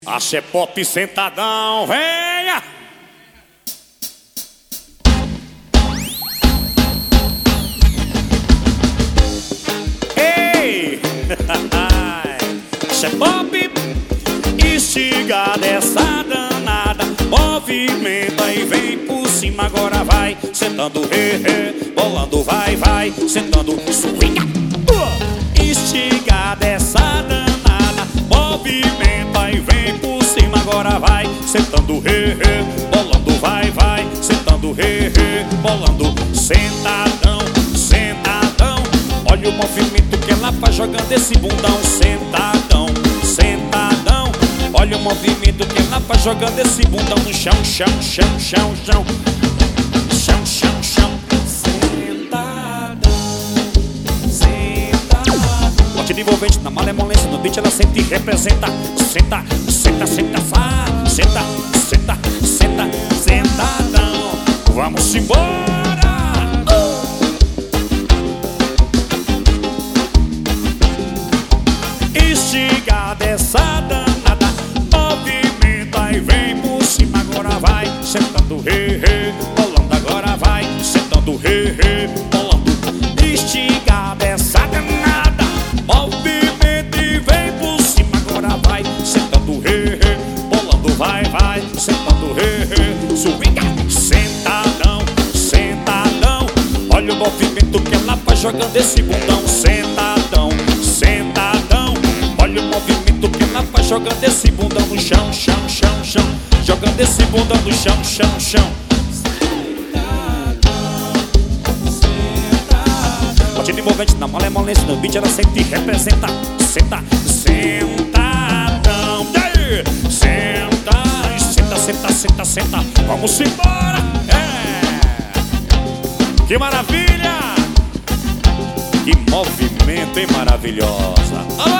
Axé pop sentadão, venha! Ei! Axé pop, instiga dessa danada. Movimenta e vem por cima, agora vai. Sentando, bolando, vai, vai. Sentando, swinga. Instiga dessa danada. Movimenta e vem por cima, agora vai. Sentando, bolando, vai, vai. Sentando, bolando. Sentadão, sentadão. Olha o movimento que ela faz jogando esse bundão. Sentadão, sentadão. Olha o movimento que ela faz jogando esse bundão no chão, chão, chão, chão, chão. Chão, chão, chão. Sentadão, sentadão. Bote envolvente na malemolência, no beat ela sente e representa. Senta, senta, senta, senta, senta, senta, sentadão. Vamos embora! Instiga dessa danada. Movimenta e vem por cima, agora vai. Sentando, bolando, agora vai. Sentando, bolando. Instiga dessa danada. Movimenta e vem por cima, agora vai. Sentando, bolando, vai, vai. Sentando, swinga. Sentadão, sentadão. Olha o movimento que ela faz jogando esse bundão. Sentadão, sentadão. Olha o movimento que ela faz jogando esse bundão no chão, chão, chão, chão. Jogando esse bundão no chão, chão, chão. Bote envolvente na malemolência, no beat ela sente e representa. Senta, sentadão. Senta, senta, senta, senta, senta. Vamos embora! Que maravilha! Que movimento, hein, maravilhosa!